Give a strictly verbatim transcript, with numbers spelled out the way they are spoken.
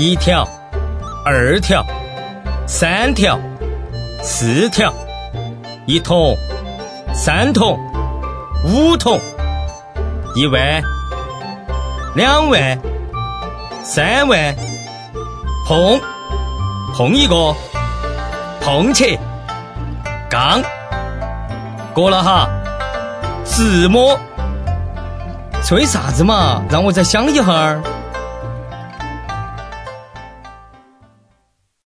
一条，二条，三条，四条，一桶，三桶，五桶，一万，两万，三万，碰，碰一个，碰起，杠，过了哈，自摸。吹啥子嘛？让我再想一会儿。